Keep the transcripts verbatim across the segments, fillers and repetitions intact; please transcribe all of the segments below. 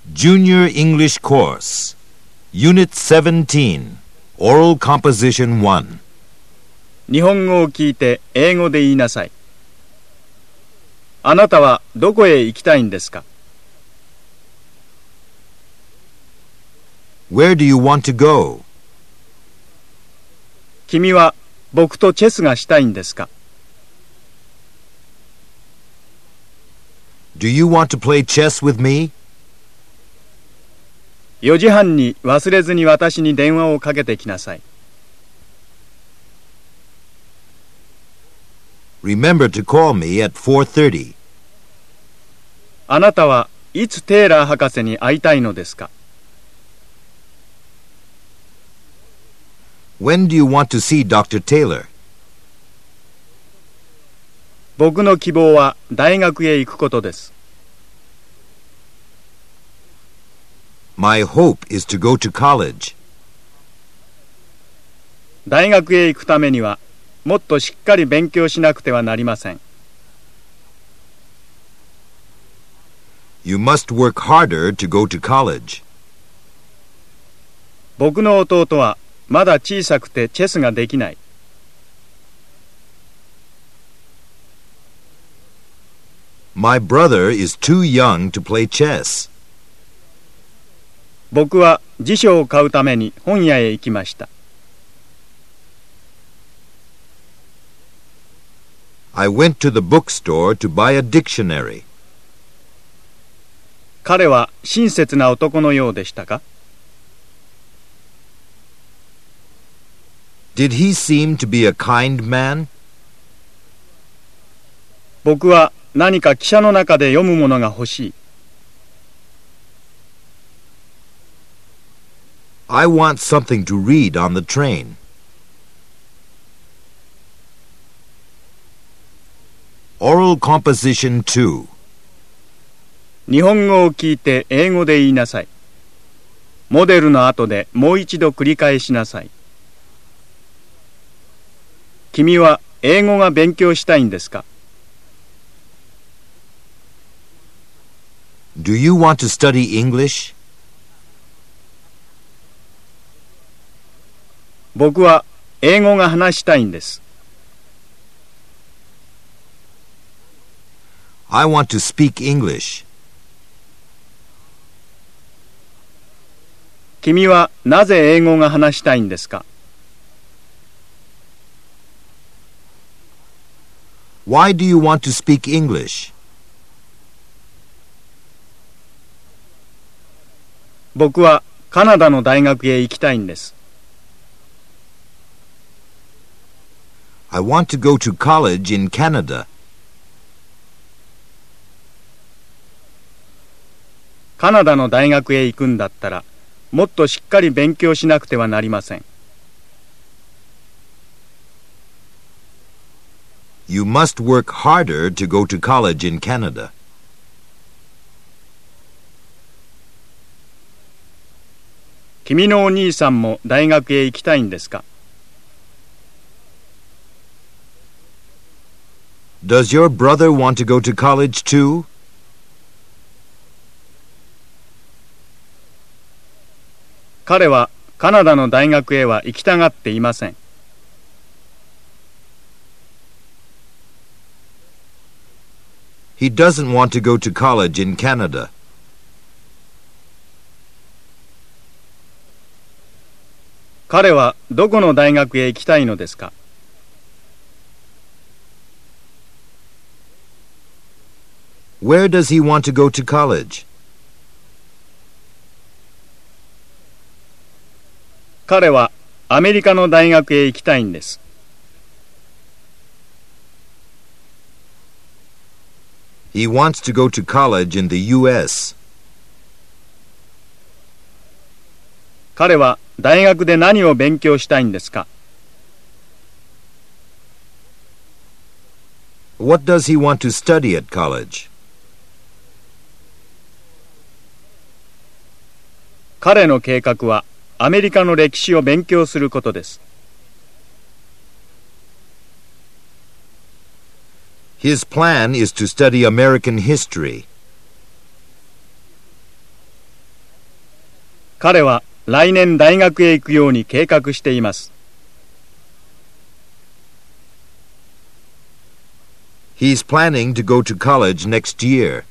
Junior English Course Unit seventeen Oral Composition one 日本語を聞いて英語で言いなさい。あなたはどこへ行きたいんですか？ Where do you want to go? 君は僕とチェスがしたいんですか？ Do you want to play chess with me? よじはんに忘れずに私に電話をかけてきなさい。 Remember to call me at four thirty. あなたはいつテーラー博士に会いたいのですか？ When do you want to see Doctor Taylor? 僕の希望は大学へ行くことです。 My hope is to go to college. 大学へ行くためにはもっとしっかり勉強しなくてはなりません。 You must work harder to go to college. 僕の弟はまだ小さくてチェスができない。 My brother is too young to play chess. 僕は辞書を買うために本屋へ行きました。 I went to the bookstore to buy a dictionary. 彼は親切な男のようでしたか？ Did he seem to be a kind man? 僕は何か汽車の中で読むものが欲しい。 I want something to read on the train. Oral Composition two 日本語を聞いて英語で言いなさい。モデルの後でもう一度繰り返しなさい。君は英語が勉強したいんですか？ Do you want to study English? 僕は英語が話したいんです。 I want to speak English. 君はなぜ英語が話したいんですか？ Why do you want to speak English? 僕はカナダの大学へ行きたいんです。 I want to go to college in Canada. カナダの大学へ行くんだったらもっとしっかり勉強しなくてはなりません。 You must work harder to go to college in Canada. 君のお兄さんも大学へ行きたいんですか？ Does your brother want to go to college too? 彼はカナダの大学へは行きたがっていません。 He doesn't want to go to college in Canada. 彼はどこの大学へ行きたいのですか？ Where does he want to go to college? 彼はアメリカの大学へ行きたいんです。 He wants to go to college in the U S. 彼は大学で何を勉強したいんですか？ What does he want to study at college? 彼の計画はアメリカの歴史を勉強することです。 His plan is to study American history. 彼は来年大学へ行くように計画しています。 He's planning to go to college next year.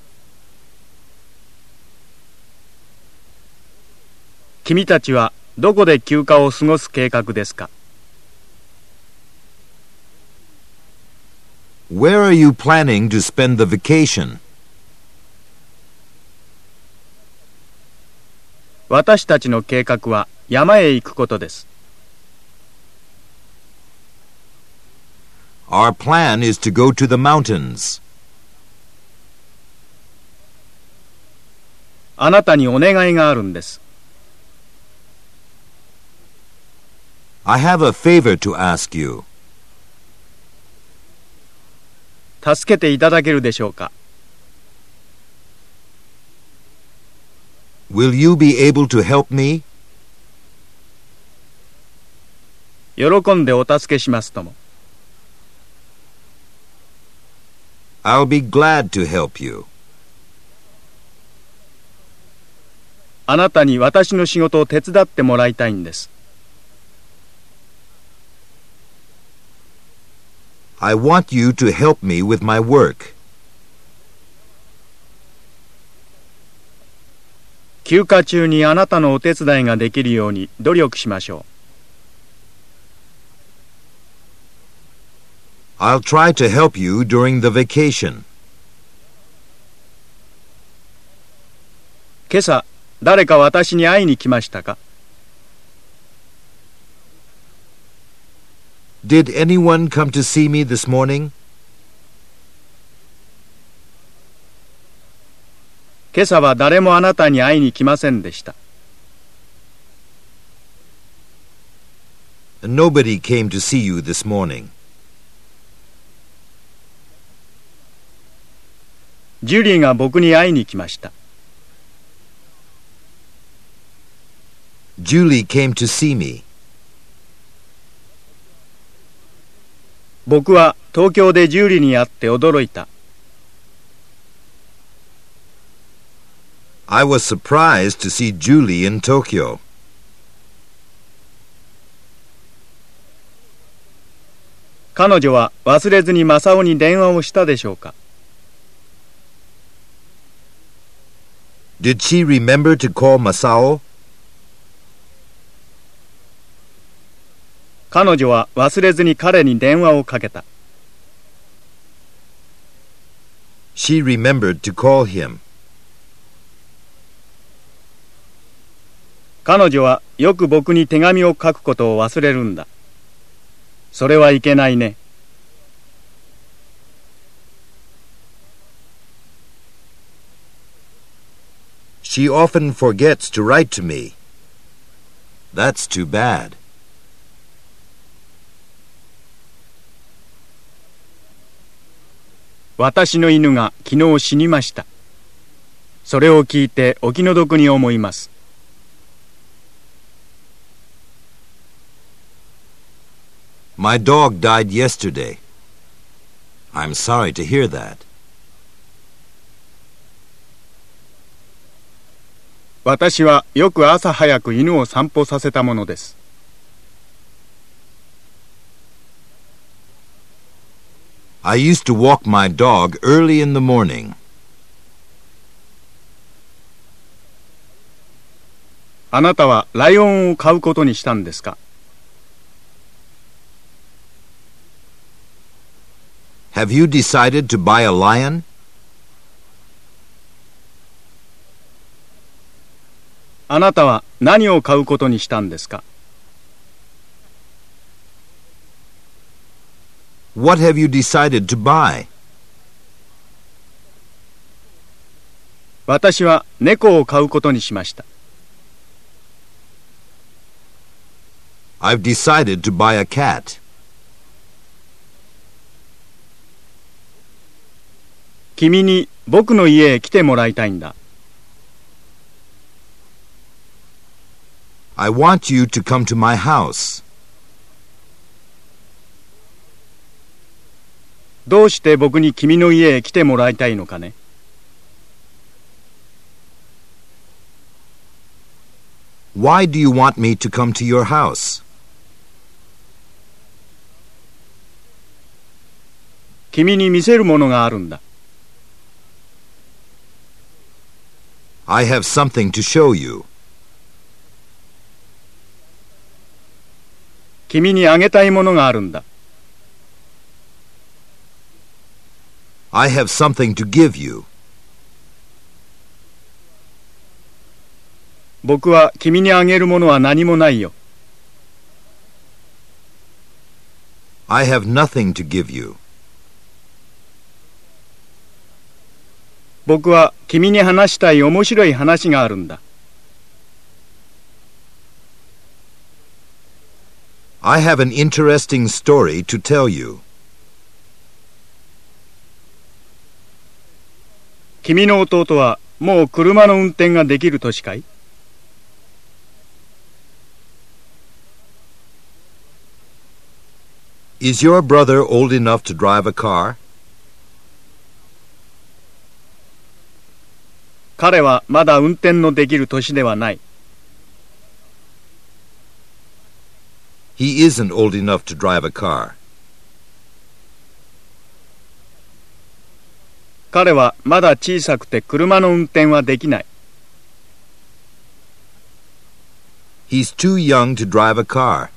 君たちはどこで休暇を過ごす計画ですか？ Where are you planning to spend the vacation? 私たちの計画は山へ行くことです。 Our plan is to go to the mountains. あなたにお願いがあるんです。 I have a favor to ask you. 助けていただけるでしょうか？ Will you be able to help me? 喜んでお助けしますとも。 I'll be glad to help you. あなたに私の仕事を手伝ってもらいたいんです。 I want you to help me with my work. 休暇中にあなたのお手伝いができるように努力しましょう。I'll try to help you during the vacation. 今朝、誰か私に会いに来ましたか？ Did anyone come to see me this morning? 今朝は誰もあなたに会いに来ませんでした。 Nobody came to see you this morning. ジュリーが僕に会いに来ました。 Julie came to see me. 僕は東京でジュリーに会って驚いた。 I was surprised to see Julie in Tokyo. 彼女は忘れずに正雄に電話をしたでしょうか？ Did she remember to call Masao? 彼女は忘れずに彼に電話をかけた。 She remembered to call him. 彼女はよく僕に手紙を書くことを忘れるんだ。それはいけないね。 She often forgets to write to me. That's too bad. 私の犬が昨日死にました。それを聞いてお気の毒に思います。 My dog died yesterday. I'm sorry to hear that. 私はよく朝早く犬を散歩させたものです。 I used to walk my dog early in the morning. あなたはライオンを飼うことにしたんですか？ Have you decided to buy a lion? あなたは何を買うことにしたんですか？ What have you decided to buy? 私は猫を飼うことにしました。 I've decided to buy a cat. 君に僕の家へ来てもらいたいんだ。 I want you to come to my house. どうして僕に君の家へ来てもらいたいのかね？ Why do you want me to come to your house? 君に見せるものがあるんだ。 I have something to show you. 君にあげたいものがあるんだ。 I have something to give you. 僕は君にあげるものは何もないよ。 I have nothing to give you. 僕は君に話したい面白い話があるんだ。 I have an interesting story to tell you. 君の弟はもう車の運転ができる年かい？ Is your brother old enough to drive a car? 彼はまだ運転のできる年ではない。 He isn't old enough to drive a car. 彼はまだ小さくて車の運転はできない。 He's too young to drive a car.